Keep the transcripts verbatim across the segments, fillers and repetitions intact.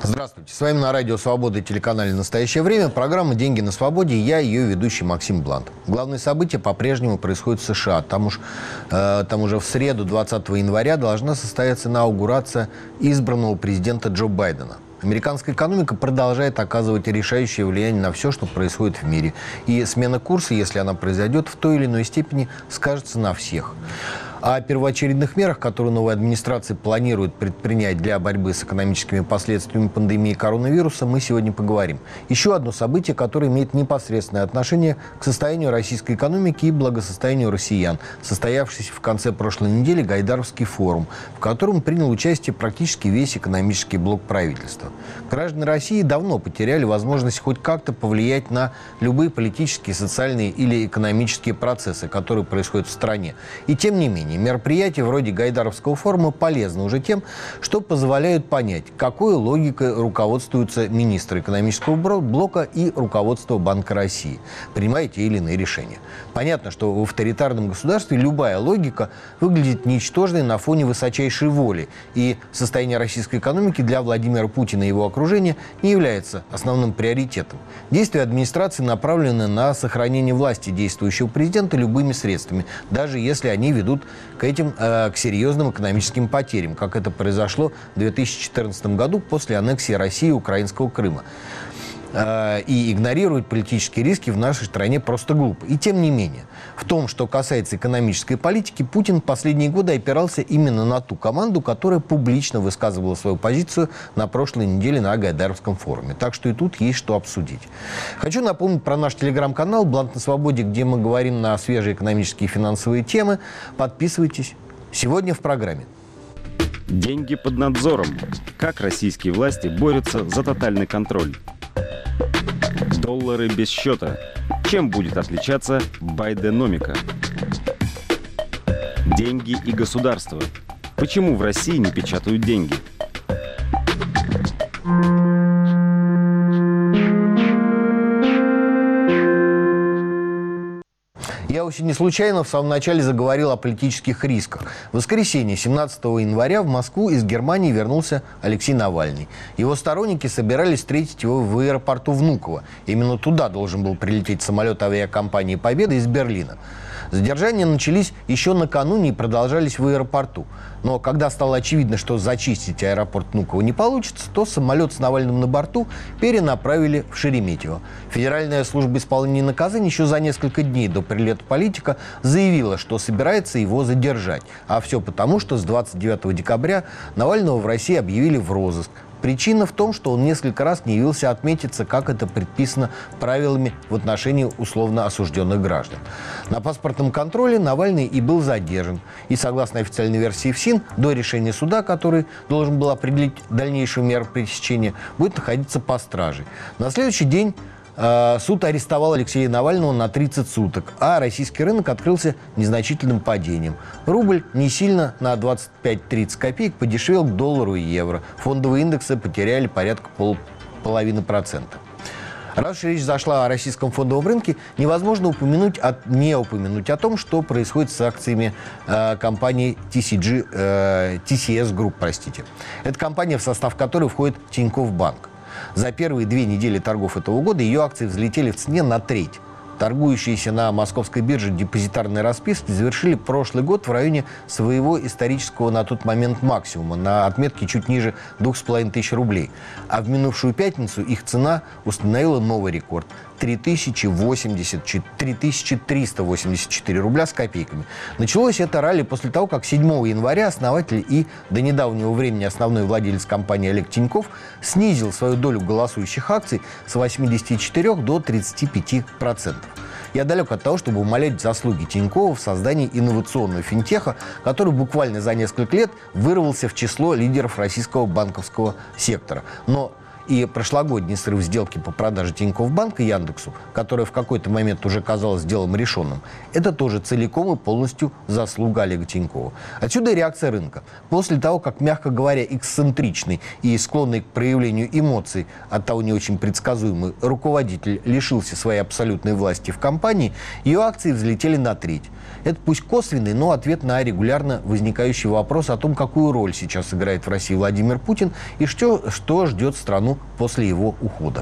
Здравствуйте. С вами на радио «Свобода» и телеканале «Настоящее время» программа «Деньги на свободе». Я ее ведущий Максим Блант. Главные события по-прежнему происходят в США. Там, уж, э, там уже в среду, двадцатого января, должна состояться инаугурация избранного президента Джо Байдена. Американская экономика продолжает оказывать решающее влияние на все, что происходит в мире. И смена курса, если она произойдет, в той или иной степени скажется на всех. О первоочередных мерах, которые новая администрация планирует предпринять для борьбы с экономическими последствиями пандемии коронавируса, мы сегодня поговорим. Еще одно событие, которое имеет непосредственное отношение к состоянию российской экономики и благосостоянию россиян, состоявшийся в конце прошлой недели Гайдаровский форум, в котором принял участие практически весь экономический блок правительства. Граждане России давно потеряли возможность хоть как-то повлиять на любые политические, социальные или экономические процессы, которые происходят в стране. И тем не менее, мероприятия вроде Гайдаровского форума полезны уже тем, что позволяют понять, какой логикой руководствуются министры экономического блока и руководство Банка России, принимая те или иные решения. Понятно, что в авторитарном государстве любая логика выглядит ничтожной на фоне высочайшей воли, и состояние российской экономики для Владимира Путина и его окружения не является основным приоритетом. Действия администрации направлены на сохранение власти действующего президента любыми средствами, даже если они ведут к этим, э, к серьезным экономическим потерям, как это произошло в две тысячи четырнадцатом году после аннексии России украинского Крыма. Э, и игнорировать политические риски в нашей стране просто глупо. И тем не менее, в том, что касается экономической политики, Путин последние годы опирался именно на ту команду, которая публично высказывала свою позицию на прошлой неделе на Гайдаровском форуме. Так что и тут есть что обсудить. Хочу напомнить про наш телеграм-канал «Блант на свободе», где мы говорим на свежие экономические и финансовые темы. Подписывайтесь. Сегодня в программе. Деньги под надзором. Как российские власти борются за тотальный контроль. Доллары без счета. Чем будет отличаться байденомика? Деньги и государство. Почему в России не печатают деньги? Я очень не случайно в самом начале заговорил о политических рисках. В воскресенье, семнадцатого января, в Москву из Германии вернулся Алексей Навальный. Его сторонники собирались встретить его в аэропорту Внуково. Именно туда должен был прилететь самолет авиакомпании «Победа» из Берлина. Задержания начались еще накануне и продолжались в аэропорту. Но когда стало очевидно, что зачистить аэропорт Внуково не получится, то самолет с Навальным на борту перенаправили в Шереметьево. Федеральная служба исполнения наказаний еще за несколько дней до прилета политика заявила, что собирается его задержать. А все потому, что с двадцать девятого декабря Навального в России объявили в розыск. Причина в том, что он несколько раз не явился отметиться, как это предписано правилами в отношении условно осужденных граждан. На паспортном контроле Навальный и был задержан. И, согласно официальной версии ФСИН, до решения суда, который должен был определить дальнейшую меру пресечения, будет находиться под стражей. На следующий день э, суд арестовал Алексея Навального на тридцать суток, а российский рынок открылся незначительным падением. Рубль не сильно на двадцать пять - тридцать копеек подешевел к доллару и евро. Фондовые индексы потеряли порядка пол, половины процента. Раз уж речь зашла о российском фондовом рынке, невозможно упомянуть, от, не упомянуть о том, что происходит с акциями э, компании ти си джи, э, ти си эс Group, простите. Это компания, в состав которой входит Тинькофф Банк. За первые две недели торгов этого года ее акции взлетели в цене на треть. Торгующиеся на московской бирже депозитарные расписки завершили прошлый год в районе своего исторического на тот момент максимума, на отметке чуть ниже двух с половиной тысяч рублей. А в минувшую пятницу их цена установила новый рекорд – три тысячи триста восемьдесят четыре рубля с копейками. Началось это ралли после того, как седьмого января основатель и до недавнего времени основной владелец компании Олег Тинькофф снизил свою долю голосующих акций с восьмидесяти четырёх до тридцати пяти процентов. Я далек от того, чтобы умалять заслуги Тинькова в создании инновационного финтеха, который буквально за несколько лет вырвался в число лидеров российского банковского сектора. Но и прошлогодний срыв сделки по продаже Тинькофф Банка Яндексу, которая в какой-то момент уже казалась делом решенным, это тоже целиком и полностью заслуга Олега Тинькова. Отсюда и реакция рынка. После того, как, мягко говоря, эксцентричный и склонный к проявлению эмоций, оттого не очень предсказуемый руководитель лишился своей абсолютной власти в компании, ее акции взлетели на треть. Это пусть косвенный, но ответ на регулярно возникающий вопрос о том, какую роль сейчас играет в России Владимир Путин и что, что ждет страну после его ухода.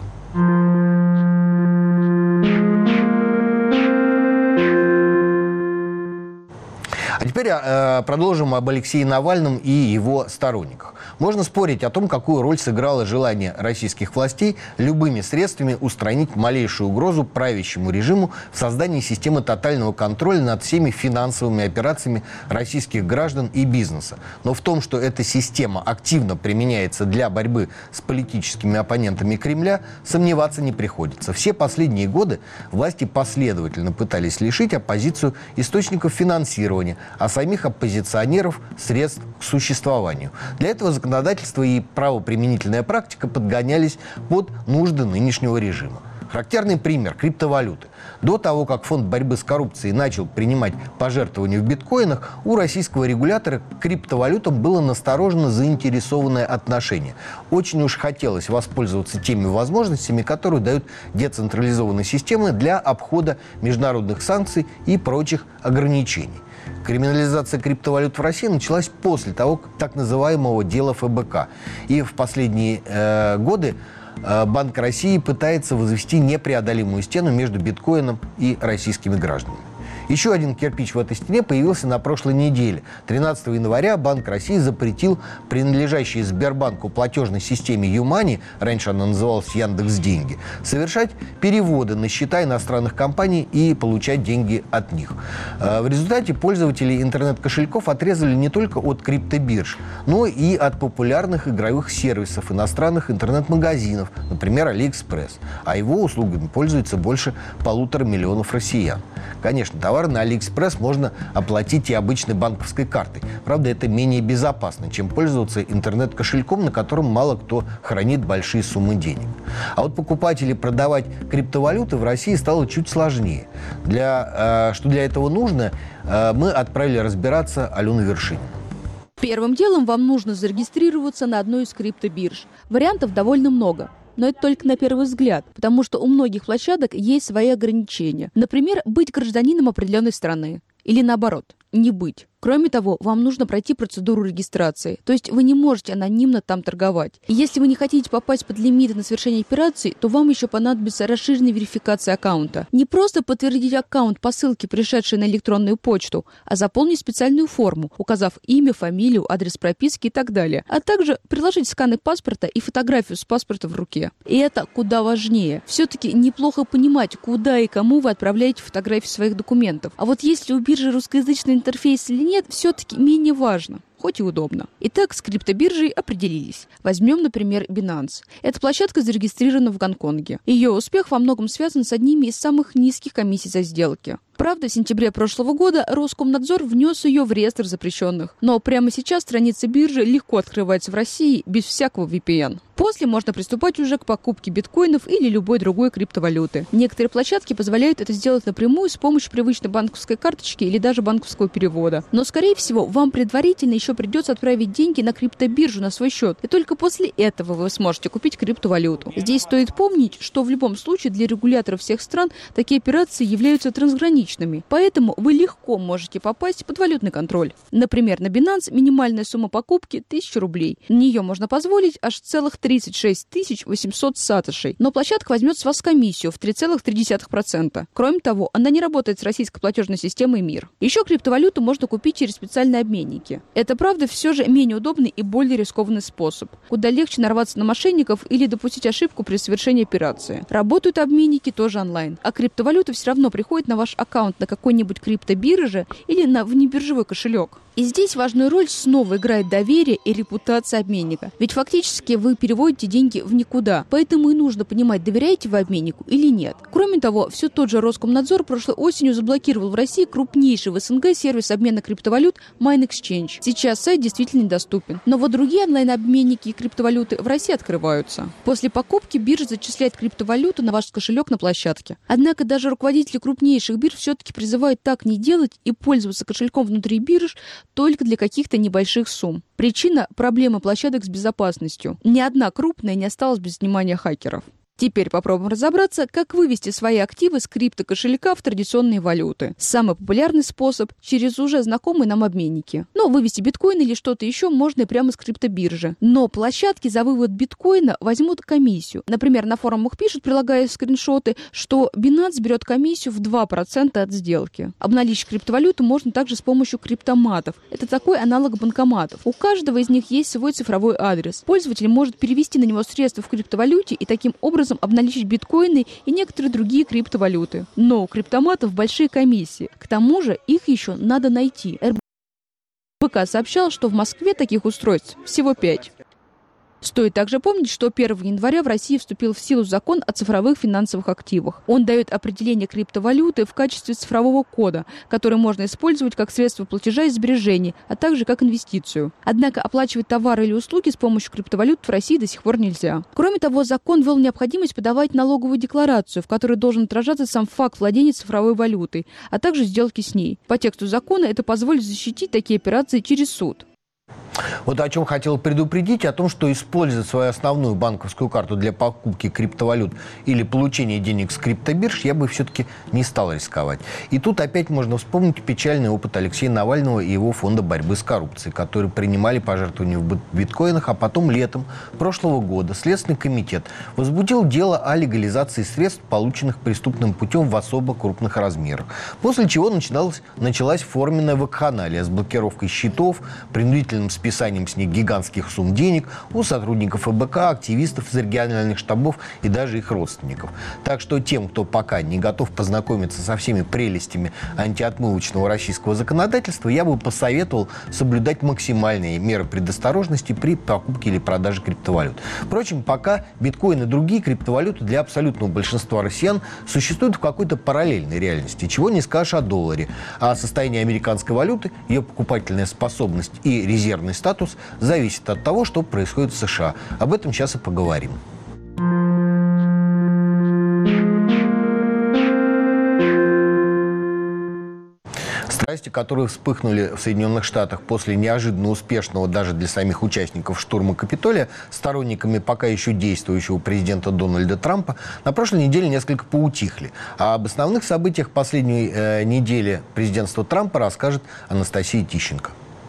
А теперь э, продолжим об Алексее Навальном и его сторонниках. Можно спорить о том, какую роль сыграло желание российских властей любыми средствами устранить малейшую угрозу правящему режиму в создании системы тотального контроля над всеми финансовыми операциями российских граждан и бизнеса. Но в том, что эта система активно применяется для борьбы с политическими оппонентами Кремля, сомневаться не приходится. Все последние годы власти последовательно пытались лишить оппозицию источников финансирования, а самих оппозиционеров средств к существованию. Для этого законодательство и правоприменительная практика подгонялись под нужды нынешнего режима. Характерный пример – криптовалюты. До того, как Фонд борьбы с коррупцией начал принимать пожертвования в биткоинах, у российского регулятора к криптовалютам было настороженно заинтересованное отношение. Очень уж хотелось воспользоваться теми возможностями, которые дают децентрализованные системы для обхода международных санкций и прочих ограничений. Криминализация криптовалют в России началась после того, так называемого дела эф бэ ка. И в последние э, годы э, Банк России пытается возвести непреодолимую стену между биткоином и российскими гражданами. Еще один кирпич в этой стене появился на прошлой неделе. тринадцатого января Банк России запретил принадлежащей Сбербанку платежной системе Юмани, раньше она называлась Яндекс.Деньги, совершать переводы на счета иностранных компаний и получать деньги от них. В результате пользователи интернет-кошельков отрезали не только от криптобирж, но и от популярных игровых сервисов иностранных интернет-магазинов, например, Алиэкспресс. А его услугами пользуется больше полутора миллионов россиян. Конечно, товары на Алиэкспресс можно оплатить и обычной банковской картой. Правда, это менее безопасно, чем пользоваться интернет-кошельком, на котором мало кто хранит большие суммы денег. А вот покупать или продавать криптовалюты в России стало чуть сложнее. Для, э, что для этого нужно, э, мы отправили разбираться Алену Вершинину. Первым делом вам нужно зарегистрироваться на одной из криптобирж. Вариантов довольно много. Но это только на первый взгляд, потому что у многих площадок есть свои ограничения. Например, быть гражданином определенной страны. Или наоборот, не быть. Кроме того, вам нужно пройти процедуру регистрации, то есть вы не можете анонимно там торговать. И если вы не хотите попасть под лимиты на совершение операций, то вам еще понадобится расширенная верификация аккаунта. Не просто подтвердить аккаунт по ссылке, пришедшей на электронную почту, а заполнить специальную форму, указав имя, фамилию, адрес прописки и так далее, а также приложить сканы паспорта и фотографию с паспорта в руке. И это куда важнее. Все-таки неплохо понимать, куда и кому вы отправляете фотографии своих документов. А вот если у биржи русскоязычный интерфейс или нет, нет, все-таки менее важно, хоть и удобно. Итак, с криптобиржей определились. Возьмем, например, Binance. Эта площадка зарегистрирована в Гонконге. Ее успех во многом связан с одними из самых низких комиссий за сделки. Правда, в сентябре прошлого года Роскомнадзор внес ее в реестр запрещенных. Но прямо сейчас страница биржи легко открывается в России без всякого ви пи эн. После можно приступать уже к покупке биткоинов или любой другой криптовалюты. Некоторые площадки позволяют это сделать напрямую с помощью привычной банковской карточки или даже банковского перевода. Но, скорее всего, вам предварительно еще придется отправить деньги на криптобиржу на свой счет. И только после этого вы сможете купить криптовалюту. Здесь стоит помнить, что в любом случае для регуляторов всех стран такие операции являются трансграничными. Поэтому вы легко можете попасть под валютный контроль. Например, на Binance минимальная сумма покупки – тысяча рублей. На нее можно позволить аж целых тридцать шесть тысяч восемьсот сатошей. Но площадка возьмет с вас комиссию в три целых три десятых процента. Кроме того, она не работает с российской платежной системой МИР. Еще криптовалюту можно купить через специальные обменники. Это, правда, все же менее удобный и более рискованный способ. Куда легче нарваться на мошенников или допустить ошибку при совершении операции. Работают обменники тоже онлайн. А криптовалюта все равно приходит на ваш аккаунт на какой-нибудь криптобирже или на внебиржевой кошелек. И здесь важную роль снова играет доверие и репутация обменника. Ведь фактически вы переводите деньги в никуда. Поэтому и нужно понимать, доверяете вы обменнику или нет. Кроме того, все тот же Роскомнадзор прошлой осенью заблокировал в России крупнейший в СНГ сервис обмена криптовалют MineExchange. Сейчас сайт действительно недоступен. Но вот другие онлайн-обменники и криптовалюты в России открываются. После покупки биржа зачисляет криптовалюту на ваш кошелек на площадке. Однако даже руководители крупнейших бирж все-таки призывают так не делать и пользоваться кошельком внутри бирж только для каких-то небольших сумм. Причина – проблемы площадок с безопасностью. Ни одна крупная не осталась без внимания хакеров. Теперь попробуем разобраться, как вывести свои активы с криптокошелька в традиционные валюты. Самый популярный способ – через уже знакомые нам обменники. Но вывести биткоин или что-то еще можно и прямо с криптобиржи. Но площадки за вывод биткоина возьмут комиссию. Например, на форумах пишут, прилагая скриншоты, что Binance берет комиссию в два процента от сделки. Обналичить криптовалюту можно также с помощью криптоматов. Это такой аналог банкоматов. У каждого из них есть свой цифровой адрес. Пользователь может перевести на него средства в криптовалюте и таким образом обналичить биткоины и некоторые другие криптовалюты. Но у криптоматов большие комиссии. К тому же их еще надо найти. эр бэ ка сообщал, что в Москве таких устройств всего пять. Стоит также помнить, что первого января в России вступил в силу закон о цифровых финансовых активах. Он дает определение криптовалюты в качестве цифрового кода, который можно использовать как средство платежа и сбережений, а также как инвестицию. Однако оплачивать товары или услуги с помощью криптовалют в России до сих пор нельзя. Кроме того, закон ввел необходимость подавать налоговую декларацию, в которой должен отражаться сам факт владения цифровой валютой, а также сделки с ней. По тексту закона это позволит защитить такие операции через суд. Вот о чем хотел предупредить, о том, что использовать свою основную банковскую карту для покупки криптовалют или получения денег с криптобирж я бы все-таки не стал рисковать. И тут опять можно вспомнить печальный опыт Алексея Навального и его фонда борьбы с коррупцией, которые принимали пожертвования в биткоинах, а потом летом прошлого года Следственный комитет возбудил дело о легализации средств, полученных преступным путем в особо крупных размерах. После чего начиналась, началась форменная вакханалия с блокировкой счетов, принудительным списанием с них гигантских сумм денег у сотрудников эр бэ ка, активистов из региональных штабов и даже их родственников. Так что тем, кто пока не готов познакомиться со всеми прелестями антиотмывочного российского законодательства, я бы посоветовал соблюдать максимальные меры предосторожности при покупке или продаже криптовалют. Впрочем, пока биткоин и другие криптовалюты для абсолютного большинства россиян существуют в какой-то параллельной реальности. Чего не скажешь о долларе. А состояние американской валюты, ее покупательная способность и резервный статус зависит от того, что происходит в США. Об этом сейчас и поговорим. Страсти, которые вспыхнули в Соединенных Штатах после неожиданно успешного даже для самих участников штурма Капитолия сторонниками пока еще действующего президента Дональда Трампа, на прошлой неделе несколько поутихли. А об основных событиях последней э, недели президентства Трампа расскажет Анастасия Тищенко.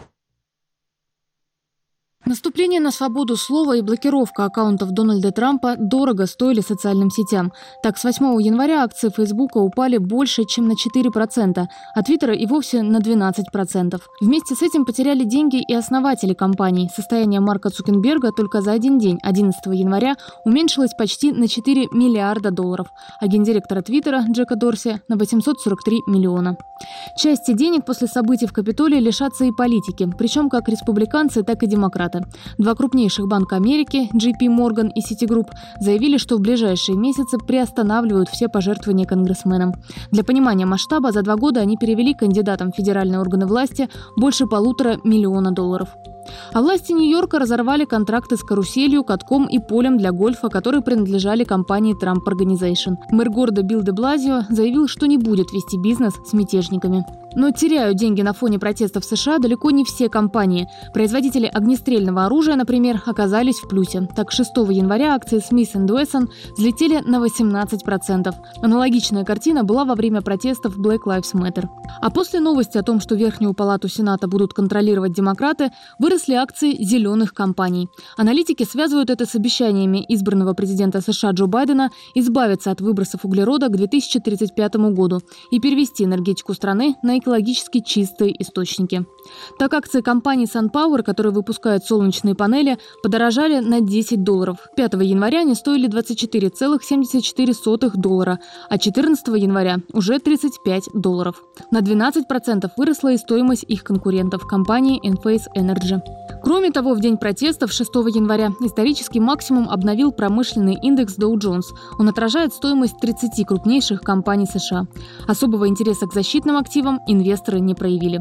Наступление на свободу слова и блокировка аккаунтов Дональда Трампа дорого стоили социальным сетям. Так, с восьмого января акции Фейсбука упали больше, чем на четыре процента, а Твиттера и вовсе на двенадцать процентов. Вместе с этим потеряли деньги и основатели компаний. Состояние Марка Цукерберга только за один день, одиннадцатого января, уменьшилось почти на четыре миллиарда долларов, а гендиректора Твиттера Джека Дорси на восемьсот сорок три миллиона. Части денег после событий в Капитолии лишатся и политики, причем как республиканцы, так и демократы. Два крупнейших банка Америки, джей пи Morgan и Citigroup, заявили, что в ближайшие месяцы приостанавливают все пожертвования конгрессменам. Для понимания масштаба, за два года они перевели кандидатам в федеральные органы власти больше полутора миллиона долларов. А власти Нью-Йорка разорвали контракты с каруселью, катком и полем для гольфа, которые принадлежали компании Trump Organization. Мэр города Билл де Блазио заявил, что не будет вести бизнес с мятежниками. Но теряют деньги на фоне протестов в США далеко не все компании. Производители огнестрельного оружия, например, оказались в плюсе. Так, шестого января акции Smith энд Wesson взлетели на восемнадцать процентов. Аналогичная картина была во время протестов Black Lives Matter. А после новости о том, что Верхнюю палату Сената будут контролировать демократы, выросли акции зеленых компаний. Аналитики связывают это с обещаниями избранного президента США Джо Байдена избавиться от выбросов углерода к две тысячи тридцать пятому году и перевести энергетику страны на экологически чистые источники. Так акции компании SunPower, которая выпускает солнечные панели, подорожали на десять долларов. пятого января они стоили двадцать четыре целых семьдесят четыре сотых доллара, а четырнадцатого января уже тридцать пять долларов. На двенадцать процентов выросла и стоимость их конкурентов – компании Enphase Energy. Кроме того, в день протестов шестого января исторический максимум обновил промышленный индекс Dow Jones. Он отражает стоимость тридцати крупнейших компаний США. Особого интереса к защитным активам инвесторы не проявили.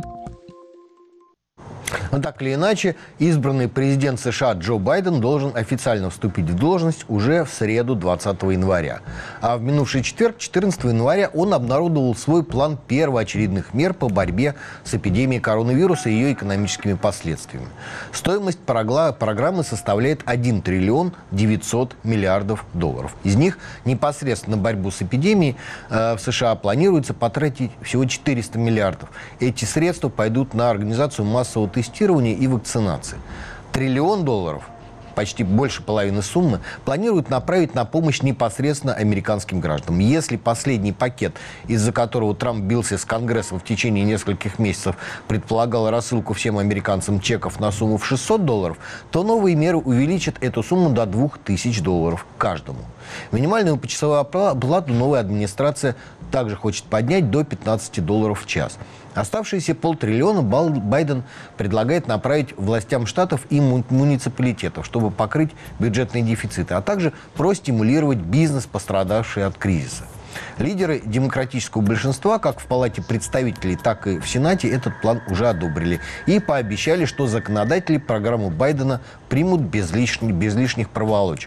Но так или иначе, избранный президент США Джо Байден должен официально вступить в должность уже в среду двадцатого января. А в минувший четверг, четырнадцатого января, он обнародовал свой план первоочередных мер по борьбе с эпидемией коронавируса и ее экономическими последствиями. Стоимость программы составляет один триллион девятьсот миллиардов долларов. Из них непосредственно на борьбу с эпидемией э, в США планируется потратить всего четыреста миллиардов. Эти средства пойдут на организацию массового тестирования и вакцинации. Триллион долларов, почти больше половины суммы, планируют направить на помощь непосредственно американским гражданам. Если последний пакет, из-за которого Трамп бился с Конгрессом в течение нескольких месяцев, предполагал рассылку всем американцам чеков на сумму в шестьсот долларов, то новые меры увеличат эту сумму до двух тысяч долларов каждому. Минимальную почасовую оплату новая администрация также хочет поднять до пятнадцати долларов в час. Оставшиеся полтриллиона Байден предлагает направить властям штатов и муниципалитетов, чтобы покрыть бюджетные дефициты, а также простимулировать бизнес, пострадавший от кризиса. Лидеры демократического большинства, как в Палате представителей, так и в Сенате, этот план уже одобрили и пообещали, что законодатели программу Байдена примут без лишних, без лишних проволочек.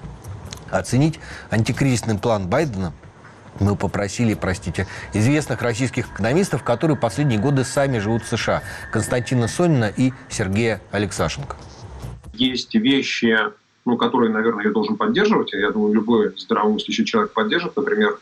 Оценить антикризисный план Байдена мы попросили, простите, известных российских экономистов, которые последние годы сами живут в США, Константина Сонина и Сергея Алексашенко. Есть вещи, ну, которые, наверное, я должен поддерживать. Я думаю, любой здравомыслящий человек поддержит. Например,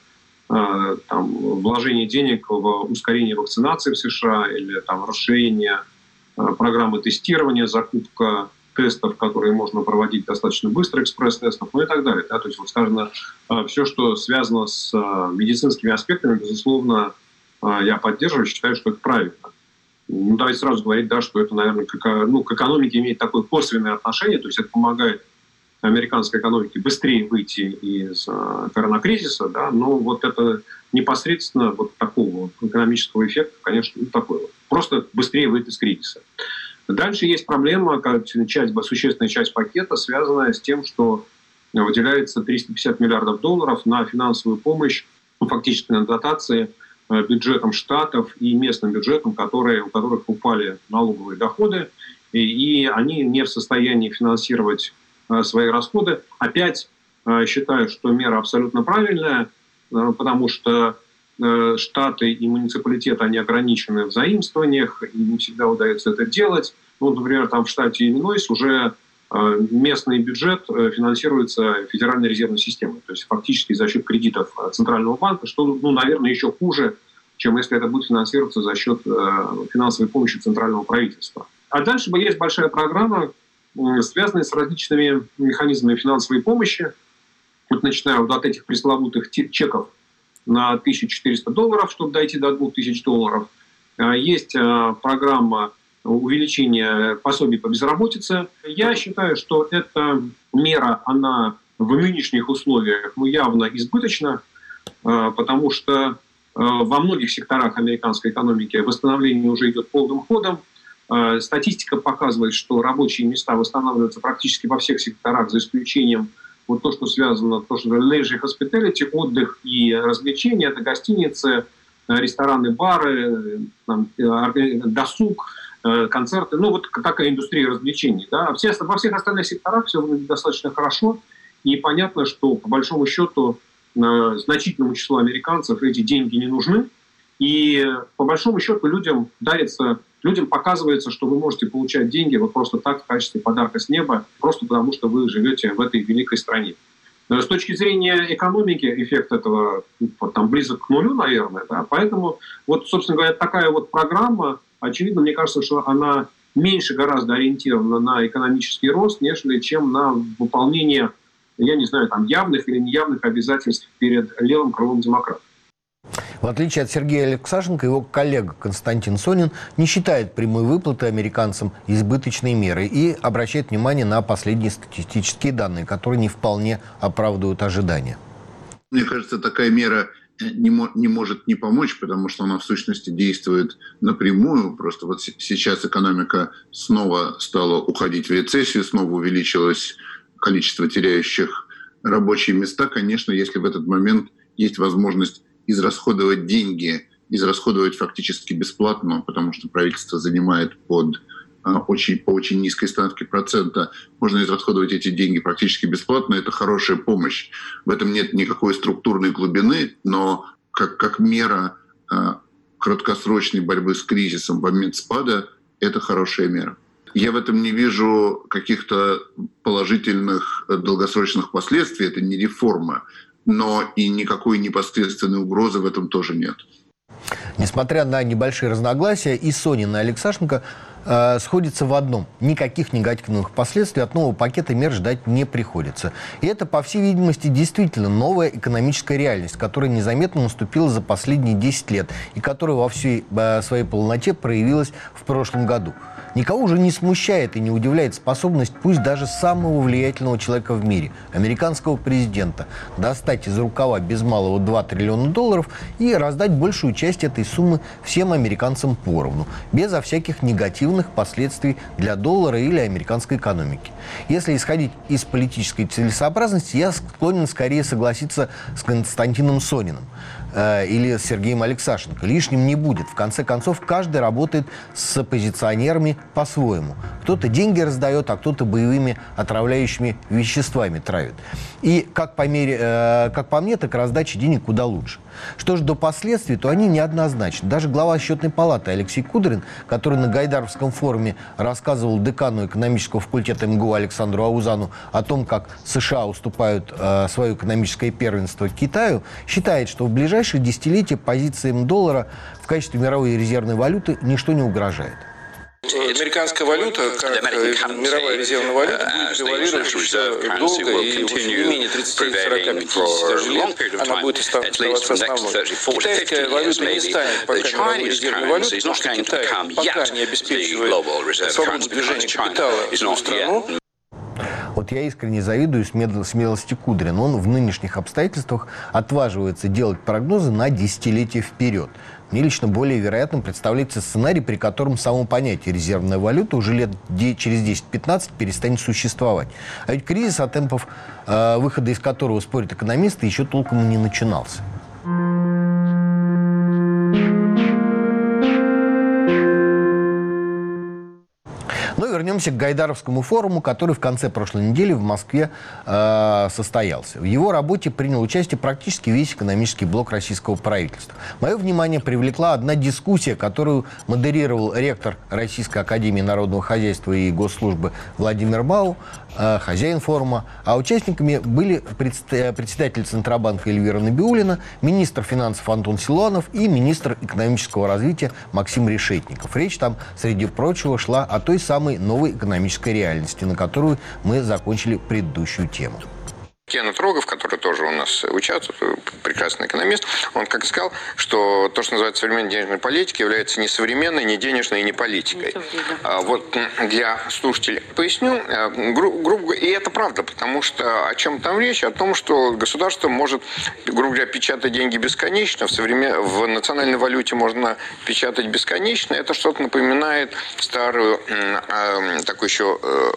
э, там, вложение денег в ускорение вакцинации в США или там, расширение э, программы тестирования, закупка тестов, которые можно проводить достаточно быстро, экспресс-тестов, ну и так далее. Да? То есть, вот сказано, все, что связано с медицинскими аспектами, безусловно, я поддерживаю, считаю, что это правильно. Ну, давайте сразу говорить, да, что это, наверное, к, ну, к экономике имеет такое косвенное отношение, то есть это помогает американской экономике быстрее выйти из коронакризиса, да, но вот это непосредственно вот такого экономического эффекта, конечно, ну, такой вот. Просто быстрее выйти из кризиса. Дальше есть проблема, как часть, существенная часть пакета, связанная с тем, что выделяется триста пятьдесят миллиардов долларов на финансовую помощь, ну, фактически на дотации бюджетам штатов и местным бюджетам, которые, у которых упали налоговые доходы, и, и они не в состоянии финансировать э, свои расходы. Опять э, считаю, что мера абсолютно правильная, э, потому что э, штаты и муниципалитеты, они ограничены в заимствованиях, и не всегда удается это делать. Ну, например, там в штате Иллинойс уже э, местный бюджет э, финансируется Федеральной резервной системой, то есть фактически за счет кредитов Центрального банка, что, ну, наверное, еще хуже, чем если это будет финансироваться за счет э, финансовой помощи центрального правительства. А дальше есть большая программа, э, связанная с различными механизмами финансовой помощи, вот начиная вот от этих пресловутых чеков на тысячу четыреста долларов, чтобы дойти до двух тысяч долларов. Э, есть э, программа увеличения пособий по безработице. Я считаю, что эта мера, она в нынешних условиях ну, явно избыточна, э, потому что во многих секторах американской экономики восстановление уже идет полным ходом. Статистика показывает, что рабочие места восстанавливаются практически во всех секторах, за исключением вот то, что связано, то, что leisure hospitality, отдых и развлечения, это гостиницы, рестораны, бары, там, досуг, концерты. Ну, вот такая индустрия развлечений. Да? Все, во всех остальных секторах все выглядит достаточно хорошо. И понятно, что по большому счету значительному числу американцев эти деньги не нужны. И по большому счету людям дарится, людям показывается, что вы можете получать деньги вот просто так в качестве подарка с неба, просто потому что вы живете в этой великой стране. С точки зрения экономики эффект этого вот, там, близок к нулю, наверное. Да? Поэтому, вот, собственно говоря, такая вот программа, очевидно, мне кажется, что она меньше гораздо ориентирована на экономический рост, нежели чем на выполнение, я не знаю, там явных или неявных обязательств перед левым крылом демократов. В отличие от Сергея Алексашенко, его коллега Константин Сонин не считает прямой выплаты американцам избыточной мерой и обращает внимание на последние статистические данные, которые не вполне оправдывают ожидания. Мне кажется, такая мера не, мо- не может не помочь, потому что она в сущности действует напрямую. Просто вот с- сейчас экономика снова стала уходить в рецессию, снова увеличилось количество теряющих рабочие места. Конечно, если в этот момент есть возможность израсходовать деньги, израсходовать фактически бесплатно, потому что правительство занимает под очень, по очень низкой ставке процента, можно израсходовать эти деньги практически бесплатно, это хорошая помощь. В этом нет никакой структурной глубины, но как, как мера э, краткосрочной борьбы с кризисом в момент спада, это хорошая мера. Я в этом не вижу каких-то положительных долгосрочных последствий, это не реформа, но и никакой непосредственной угрозы в этом тоже нет. Несмотря на небольшие разногласия, и Сонин, и Алексашенко э, сходятся в одном. Никаких негативных последствий от нового пакета мер ждать не приходится. И это, по всей видимости, действительно новая экономическая реальность, которая незаметно наступила за последние десять лет и которая во всей э, своей полноте проявилась в прошлом году. Никого уже не смущает и не удивляет способность, пусть даже самого влиятельного человека в мире, американского президента, достать из рукава без малого два триллиона долларов и раздать большую часть этой суммы всем американцам поровну, безо всяких негативных последствий для доллара или американской экономики. Если исходить из политической целесообразности, я склонен скорее согласиться с Константином Сониным э, или с Сергеем Алексашенко. Лишним не будет. В конце концов, каждый работает с оппозиционерами по-своему. Кто-то деньги раздает, а кто-то боевыми отравляющими веществами травит. И, как по, мере, э, как по мне, так раздача денег куда лучше. Что же до последствий, то они неоднозначны. Даже глава Счетной палаты Алексей Кудрин, который на Гайдаровском форуме рассказывал декану экономического факультета эм гэ у Александру Аузану о том, как США уступают э, свое экономическое первенство Китаю, считает, что в ближайшие десятилетия позициям доллара в качестве мировой резервной валюты ничто не угрожает. Американская валюта, как мировая резервная валюта, будет превалировать долго и в не менее тридцати, сорока, пятидесяти даже лет она будет оставаться основной. Китайская валюта не станет пока мировой резервной валютой, потому что Китай пока не обеспечивает свободное движение капитала в свою страну. Вот я искренне завидую смелости Кудрина. Он в нынешних обстоятельствах отваживается делать прогнозы на десятилетия вперед. Мне лично более вероятным представляется сценарий, при котором само понятие резервная валюта уже лет через десять-пятнадцать перестанет существовать. А ведь кризис, от темпов э, выхода из которого спорят экономисты, еще толком и не начинался. Но вернемся к Гайдаровскому форуму, который в конце прошлой недели в Москве э, состоялся. В его работе принял участие практически весь экономический блок российского правительства. Мое внимание привлекла одна дискуссия, которую модерировал ректор Российской академии народного хозяйства и госслужбы Владимир Мау, э, хозяин форума. А участниками были председатель Центробанка Эльвира Набиуллина, министр финансов Антон Силуанов и министр экономического развития Максим Решетников. Речь там, среди прочего, шла о той самой новой экономической реальности, на которую мы закончили предыдущую тему. Кеннет Рогов, который тоже у нас участвует, прекрасный экономист, он как сказал, что то, что называется современной денежной политикой, является не современной, не денежной и не политикой. А вот для слушателей поясню, грубо говоря, и это правда, потому что о чем там речь? О том, что государство может, грубо говоря, печатать деньги бесконечно, в, современ... в национальной валюте можно печатать бесконечно. Это что-то напоминает старую, такую еще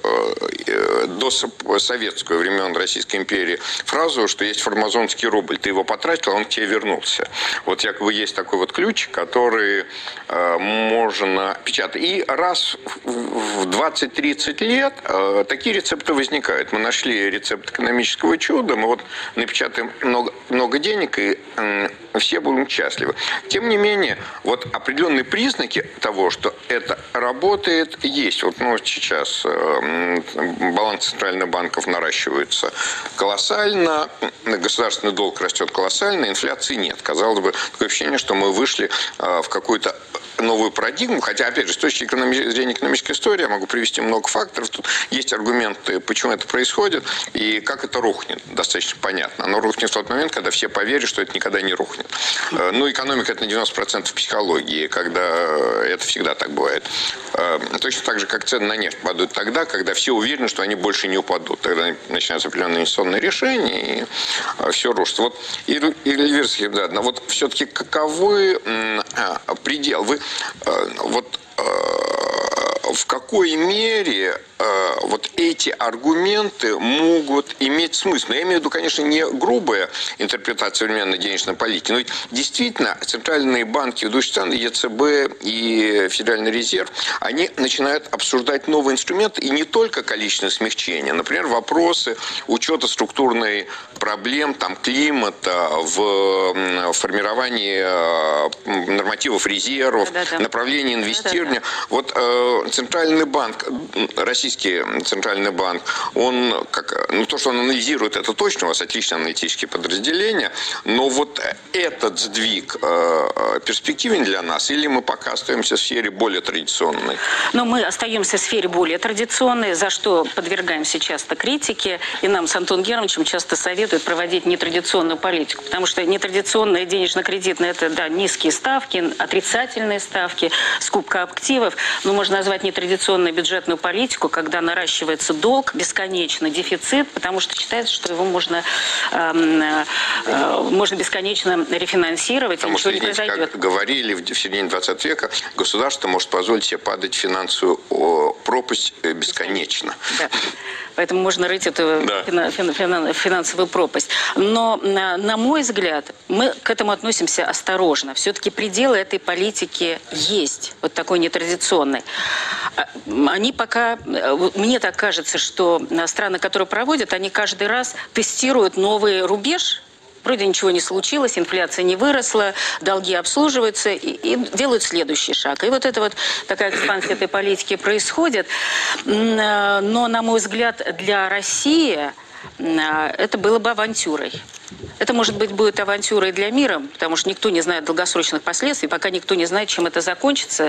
досоветскую времен Российской империи фразу, что есть фармазонский рубль. Ты его потратил, он к тебе вернулся. Вот якобы есть такой вот ключ, который э, можно печатать. И раз в двадцать-тридцать лет э, такие рецепты возникают. Мы нашли рецепт экономического чуда, мы вот напечатаем много, много денег, и э, все будем счастливы. Тем не менее, вот определенные признаки того, что это работает, есть. Вот ну, сейчас э, баланс центральных банков наращивается колоссально, государственный долг растет колоссально, инфляции нет. Казалось бы, такое ощущение, что мы вышли в какую-то новую парадигму, хотя, опять же, с точки зрения экономической истории я могу привести много факторов. Тут есть аргументы, почему это происходит и как это рухнет. Достаточно понятно. Оно рухнет в тот момент, когда все поверят, что это никогда не рухнет. Ну, экономика – это на девяносто процентов психологии, когда это всегда так бывает. Точно так же, как цены на нефть падают тогда, когда все уверены, что они больше не упадут. Тогда начинаются определенные инвестиционные решения, и все рушится. Вот, Эльвира Сахибзадовна, вот все-таки каковы предел? Вы вот в какой мере вот эти аргументы могут иметь смысл? Но я имею в виду, конечно, не грубая интерпретация современной денежной политики, но ведь действительно центральные банки, ведущие страны, ЕЦБ и Федеральный резерв, они начинают обсуждать новые инструменты и не только количественное смягчение. Например, вопросы учета структурной проблем там, климата в формировании нормативов резервов, Да-да-да. направлении инвестирования. Да-да-да. Вот э, Центральный банк, российский Центральный банк, он, как, ну то, что он анализирует, это точно, у вас отличные аналитические подразделения, но вот этот сдвиг э, перспективен для нас, или мы пока остаемся в сфере более традиционной? Но мы остаемся в сфере более традиционной, за что подвергаемся часто критике, и нам с Антоном Германовичем часто советуют проводить нетрадиционную политику, потому что нетрадиционная денежно-кредитная – это, да, низкие ставки, отрицательные ставки, скупка активов, но можно назвать нетрадиционной бюджетную политику, когда наращивается долг бесконечно, дефицит, потому что считается, что его можно, э, э, можно бесконечно рефинансировать, потому и ничего что, не произойдет. Как говорили в середине двадцатого века, государство может позволить себе падать в финансовую пропасть бесконечно. Да. Поэтому можно рыть эту да. финансовую пропасть. Но, на, на мой взгляд, мы к этому относимся осторожно. Все-таки пределы этой политики есть, вот такой нетрадиционной. Они пока, мне так кажется, что страны, которые проводят, они каждый раз тестируют новый рубеж. Вроде ничего не случилось, инфляция не выросла, долги обслуживаются и, и делают следующий шаг. И вот эта вот такая экспансия этой политики происходит. Но, на мой взгляд, для России это было бы авантюрой. Это, может быть, будет авантюрой для мира, потому что никто не знает долгосрочных последствий, пока никто не знает, чем это закончится.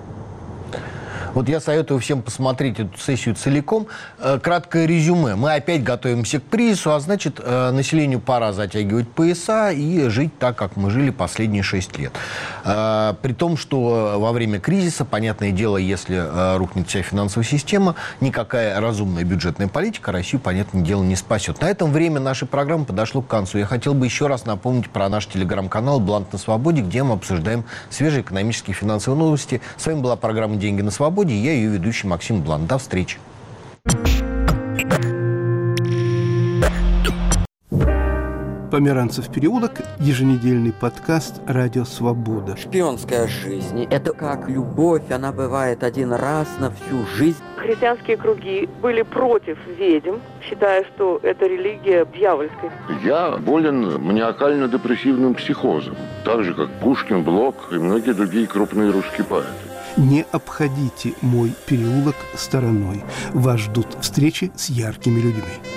Вот я советую всем посмотреть эту сессию целиком. Краткое резюме. Мы опять готовимся к кризису, а значит, населению пора затягивать пояса и жить так, как мы жили последние шесть лет. При том, что во время кризиса, понятное дело, если рухнет вся финансовая система, никакая разумная бюджетная политика Россию, понятное дело, не спасет. На этом время нашей программы подошло к концу. Я хотел бы еще раз напомнить про наш телеграм-канал «Блант на свободе», где мы обсуждаем свежие экономические и финансовые новости. С вами была программа «Деньги на свободе». Я ее ведущий Максим Блант. До встречи. Померанцев переулок, еженедельный подкаст «Радио Свобода». Шпионская жизнь – это как любовь, она бывает один раз на всю жизнь. Христианские круги были против ведьм, считая, что это религия дьявольская. Я болен маниакально-депрессивным психозом, так же, как Пушкин, Блок и многие другие крупные русские поэты. Не обходите мой переулок стороной. Вас ждут встречи с яркими людьми.